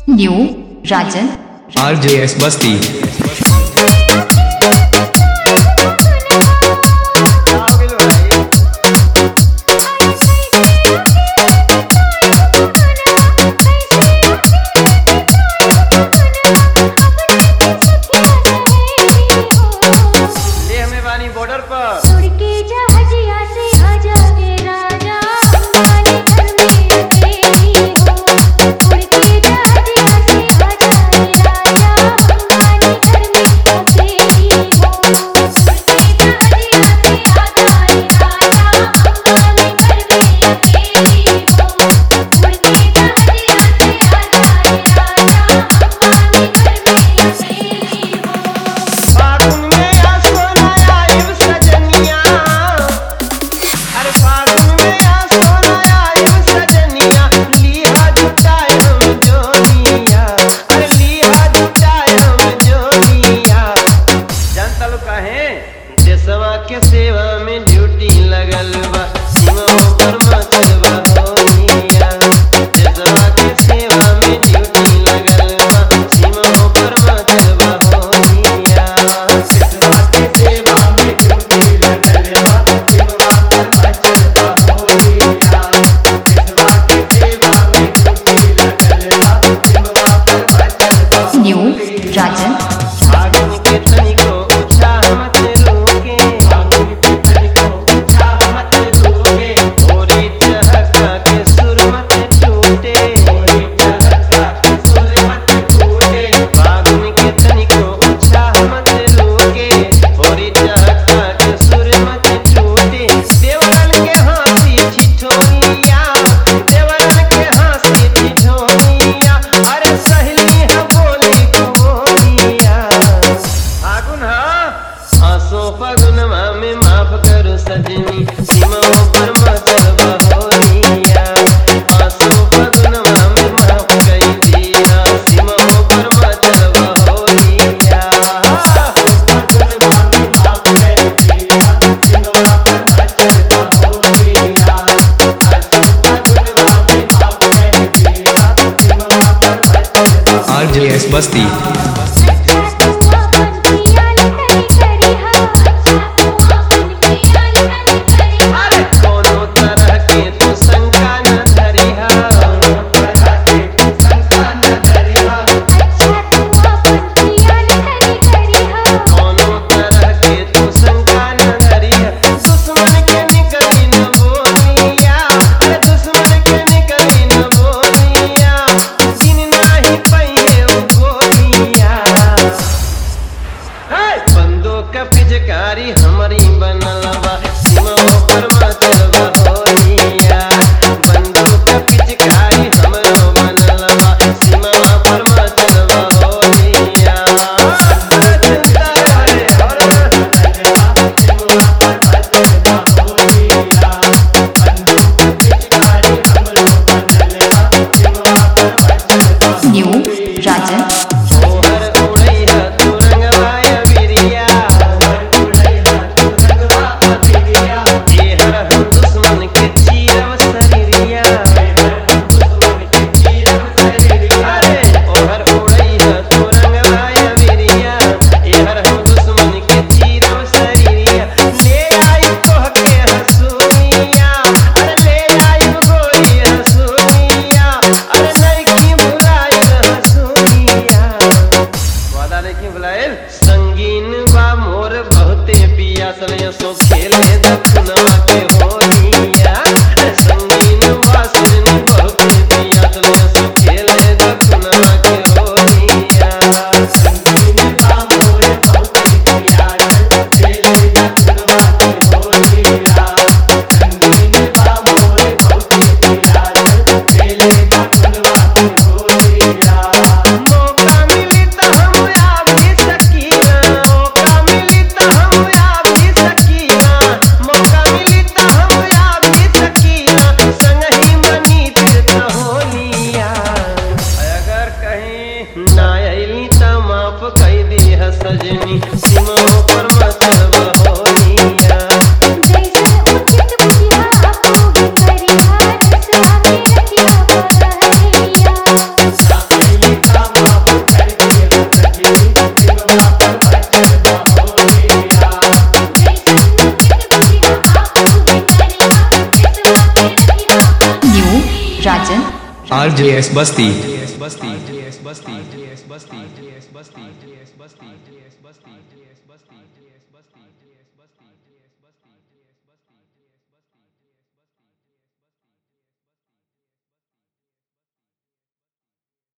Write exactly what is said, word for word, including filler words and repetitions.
New Rajan RJS Basti. Border पर देशवा के सेवा में ड्यूटी लगल बा सीमा पर मचल बा होनिया। देशवा के सेवा में ड्यूटी लगल बा सीमा पर मचल बा होनिया। देशवा के सेवा में ड्यूटी लगल बा सीमा पर मचल बा होनिया। देशवा के सेवा में ड्यूटी लगल बा सीमा पर मचल बा। न्यू राजन आगन के तनिको उत्साह मत रोके, आगन के तनिको उत्साह मत रोके, होरी चहका के सुर मत टूटे, होरी चहका के सुर मत टूटे। आगन के तनिको उत्साह मत रोके, होरी चहका के सुर मत टूटे। देवरन के हंसी ठिठोलिया, देवरन के हंसी ठिठोलिया, अरे सहेली है बोली बोलिया। फागुन आसो फागुनमा में माफ करो सजनी सीमा पर मचल बा होनिया। आसो फागुनमा में माफ कर दिया सीमा पर मचल बा होनिया। फागुनमा में माफ कर दिया सीमा पर मचल बा होनिया। आसो फागुनमा में माफ कर दिया सीमा पर मचल बा। आरजेएस बस्ती। पिचकारी हमारी बनल बा सीमा पर मचल बा होनिया। बंदूक पिचकारी हमरो बनल बा सीमा पर मचल बा होनिया। चिंता करे और सीमा पर मचल बा होनिया। बंदूक पिचकारी हमरो बनल बा सीमा पर मचल बा। न्यू राजन ओहर उड़ैया तुरंगवाया बिरिया, दुश्मन के चीरव शरीरिया। अरे ओहर उड़ैया तुरंगवाया बिरिया, एहर हम दुश्मन के चीरव शरीरिया। ले आई तोह के हसूनिया, अरे ले आई गोरी हसूनिया, अरे नहीं बुलाइल हसूनिया। वादा नहीं बुलाइल संगीन बा मोर बहुते पियासल सो खेले दखनवा के होनिया। संगीन बा सुनी बहुते पियासल सो खेले दखनवा के होनिया। संगीन बा मोर बहुते पियासल खेले दखनवा के होनिया। संगीन बा मोर बहुते पियासल खेले दखनवा के होनिया। मौका मिली त हम आ भी सकीना, मौका मिली त हम आ भी सकीना, मौका मिली त हम आ भी सकीना, संगही मनी तीर्थ होनिया। अगर कहीं ना अइली त माफ कई दी है सजनी सीमा पर मचल बा होनिया। R J S Basti. Basti. Basti. Basti. Basti. Basti.